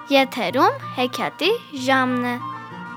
Եթերում հեքիաթի ժամն է։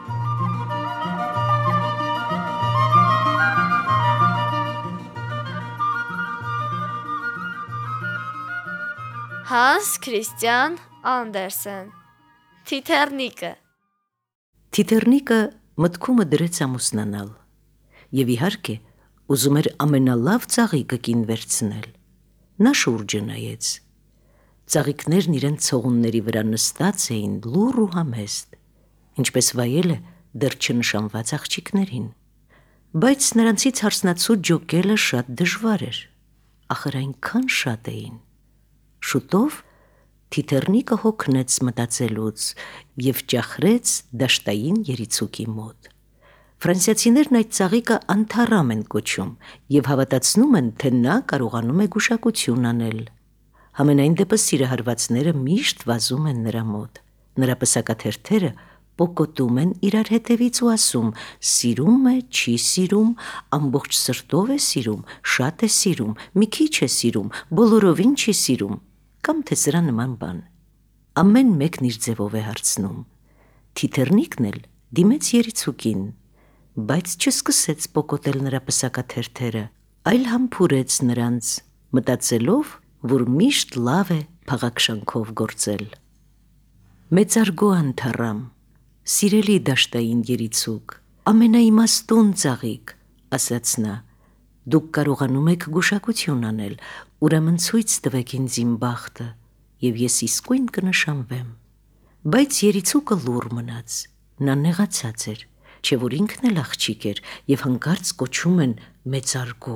Հանս Քրիստիան Անդերսեն Թիթեռնիկը Թիթեռնիկը մտքումը դրեց ամուսնանալ և իհարկե ուզում էր ամենալավ ծաղիկը կին վերցնել։ Նա շուրջը նայեց։ Ծաղիկներն իրենց ցողունների վրա նստած էին լուռ ու համեստ, ինչպես վայելը դեռ չնշանված աղջիկներին։ Բայց նրանցից հարսնացու ջոկելը շատ դժվար էր, ախր այնքան շատ էին։ Շուտով Թիթեռնիկը հոգնեց մտածելուց և ճախրեց դաշտային երիցուկի մոտ։ Ֆրանսիացիներն այդ ծաղիկը անթառամ են կոչում և հավատացնում են, թե նա կարողանում է գուշակություն անել։ Համենայն դեպս սիրահարվածները միշտ վազում են նրա մոտ։ Նրա պսակաթերթերը պոկոտում են իրար հետևից ու ասում. սիրում է, չի սիրում, ամբողջ սրտով է սիրում, շատ է սիրում, մի քիչ է սիրում, բոլորովին չի սիրում, կամ թե սրա նման բան։ Ամեն մեկն իր ձևով է հարցնում։ Թիթեռնիկն էլ դիմեց երիցուկին, բայց չսկսեց պոկոտել նրա պսակաթերթերը, այլ համբուրեց նրանց, մտածելով, որ միշտ լավ է փաղաքշանքով գործել։ Մեծարգո անթառամ, սիրելի դաշտային երիցուկ, ամենաիմաստուն ծաղիկ, ասաց նա, դուք կարողանում եք գուշակություն անել, ուրեմն ցույց տվեք ինձ իմ բախտը, և ես իսկույն կնշանվեմ։ Բայց երիցուկը լուռ մնաց, նա նեղացած էր, չէ որ ինքն էլ աղջիկ էր և հանկարծ կոչում են մեծարգո։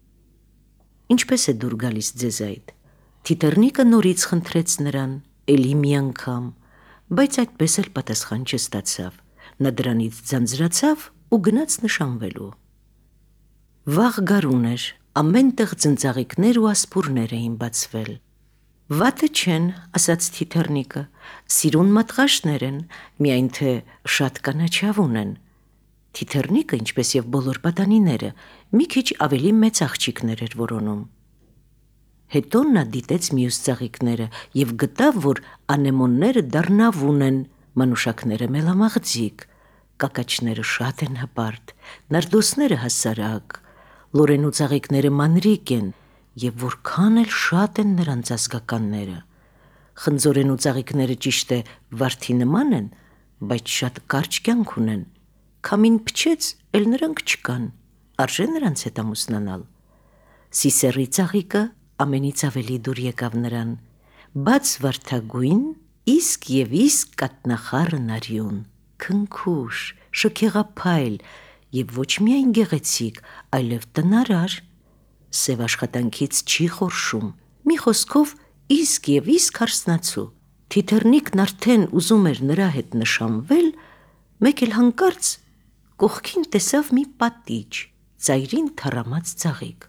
Ինչպե՞ս է դուր գալիս ձեզ այդ։ Թիթեռնիկը նորից խնդրեց նրան, էլի մի անգամ, բայց այդպես էլ պատասխան չստացավ։ Նա դրանից ձանձրացավ ու գնաց նշանվելու։ Վաղ գարուն էր, ամեն տեղ ձնծաղիկներ ու ասպուրներ էին բացվել։ Վատը չեն, ասաց Թիթեռնիկը, սիրուն մատղաշներ են, միայն թե շատ կանաչավ ունեն։ Թիթեռնիկը, ինչպես և բոլոր պատանիները, մի քիչ ավելի մեծ աղջիկներ էր որոնում։ Հետո նա դիտեց մյուս ծաղիկները և գտավ, որ անեմոնները դառնավուն են, մանուշակները մելամաղձիկ, կակաչները շատ են հպարտ, նարդոսները հասարակ, լորենու ծաղիկները մանրիկ են և որքան էլ շատ են նրանց ազգականները։ Խնձորենու ծաղիկները ճիշտ է վարդի նման են, բայց շատ կարճ կյանք ունեն, քամին փչեց, էլ նրանք չկան, արժե նրանց հետ ամուսնանալ։ Սիսեռի ծաղիկը ամենից ավելի դուր եկավ նրան, բաց վարդագույն, իսկ և իսկ կաթնախառն արյուն, քնքուշ, շքեղափայլ և ոչ միայն գեղեցիկ, այլև տնարար, սև աշխատանքից չի խորշում, մի խոսքով իսկ և իսկ հարսնացու։ Թիթեռնիկն արդեն ուզում էր նրա հետ նշանվել, մեկ էլ հանկարծ կողքին տեսավ մի պատիճ, ծայրին թառամած ծաղիկ։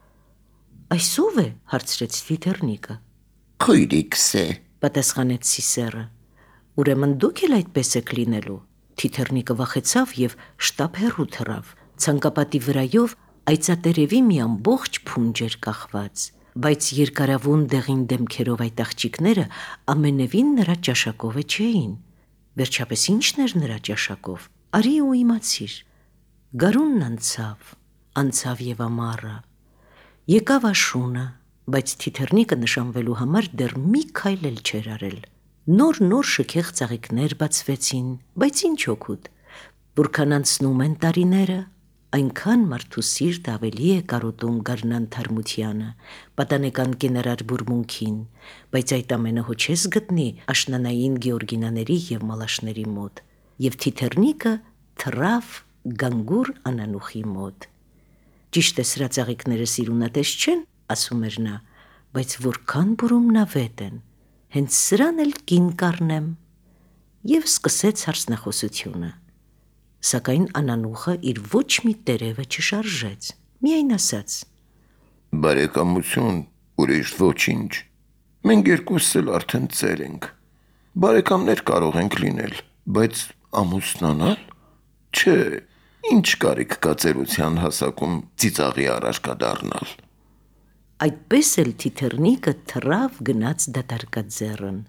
Այս ո՞վ է, հարցրեց Թիթեռնիկը։ Քույրիկս է, պատասխանեց Սիսեռը։ Ուրեմն դուք էլ այդպես եք լինելու։ Թիթեռնիկը վախեցավ և շտապ հեռու թռավ։ Ցանկապատի վրայով այծատերևի մի ամբողջ փունջ էր կախված, բայց երկարավուն դեղին դեմքերով այդ աղջիկները ամենևին նրա ճաշակովը չէին։ Վերջապես ի՞նչն էր նրա ճաշակով, արի ու իմացիր։ Գարունն անցավ և ամառը։ Եկավ աշունը, բայց Թիթեռնիկը նշանվելու համար դեռ մի քայլ էլ չէր արել։ Նոր շքեղ ծաղիկներ բացվեցին, բայց ինչ օգուտ, որքան անցնում են տարիները, այնքան մարդու սիրտը ավելի է կարոտում գարնան թարմությանը, պատանեկան կենարար բուրմունքին, բայց այդ ամենը հո չես գտնի աշնանային գեորգինաների և մալաշների մոտ։ Եվ Թիթեռնիկը թռավ գանգուր անանուխի մոտ։ Ճիշտ է, սրա ծաղիկները սիրունատես չեն, ասում էր նա, բայց որքան բուրումնավետ են, հենց սրան էլ կին կառնեմ։ Եվ սկսեց հարսնախոսությունը։ Սակայն անանուխը իր ոչ մի տերևը չշարժեց, միայն ասաց. բարեկամություն, ուրիշ ոչինչ, մենք երկուսս էլ արդեն ծեր ենք, բարեկամներ կարող ենք լինել, բայց ամուսնանալ, չէ, ինչ կարիք կա ծերության հասակում ծիծաղի առարկա դառնալ։ Այդպես էլ Թիթեռնիկը թռավ գնաց դատարկաձեռն,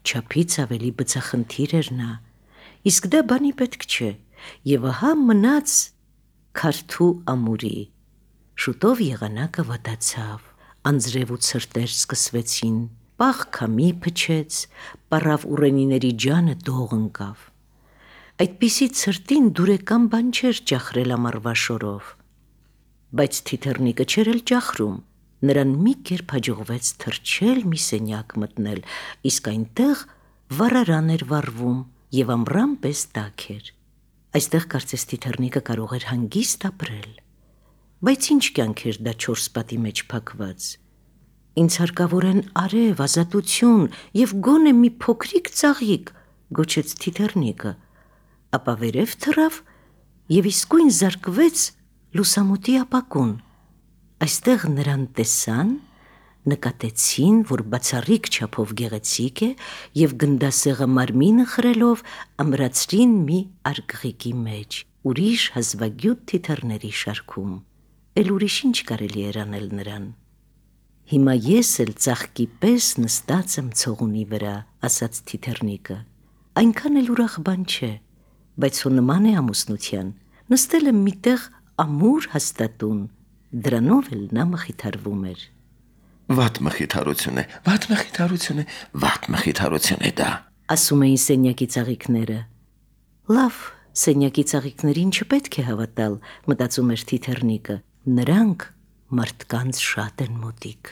չափից ավելի բծախնդիր էր նա, իսկ դա բանի պետք չէ, եւ ահա մնաց քարթու ամուրի։ Շուտով եղանակը վատացավ, անձրև ու ցրտեր սկսվեցին, պաղ քամի փչեց, պառավ ուռենիների ջանը դող ընկավ։ Այդպիսի ցրտին դուրեկան բան չէր ճախրել ամառվա շորով, բայց թիթեռնիկը չէր էլ ճախրում, նրան մի կերպ հաջողվեց թրջել մի սենյակ մտնել, իսկ այնտեղ վառարան էր վառվում եւ ամռան պես տաք էր։ Այստեղ կարծես թիթեռնիկը կարող էր հանգիստ ապրել, բայց ինչ կյանք էր դա 4 պատի մեջ փակված։ Ինձ հարկավոր են արև, ազատություն եւ գոնե մի փոքրիկ ծաղիկ, գոչեց թիթեռնիկը, ապա վերև թռավ եւ իսկույն զարկվեց լուսամուտի ապակուն։ Այստեղ նրան տեսան, նկատեցին, որ բացառիկ չափով գեղեցիկ է եւ գնդասեղը մարմինը խրելով ամրացրին մի արգղիկի մեջ, ուրիշ հազվագյուտ թիթեռների շարքում։ Էլ ուրիշ ինչ կարելի էր անել նրան։ Հիմա ես էլ ծաղկի պես նստած եմ ցողունի վրա, ասաց թիթեռնիկը։ Այնքան էլ ուրախ բան չէ, բայց հո նման է ամուսնության, նստել եմ միտեղ ամուր հաստատուն, դրանով էլ նա մխիթարվում էր։ Վատ մխիթարություն է, վատ մխիթարություն է, վատ մխիթարություն է դա, ասում էին սենյակի ծաղիկները։ Լավ, սենյակի ծաղիկներին չպետք է հավատալ, մտածում էր թիթեռնիկը, նրանք մարդկանց շատ են մոտիկ։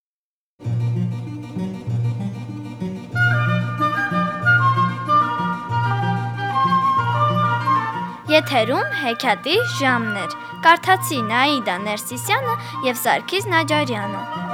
Եթերում հեքիաթի ժամն էր։ Կարդացին Աիդա Ներսիսյանը եւ Սարգիս Նաջարյանը։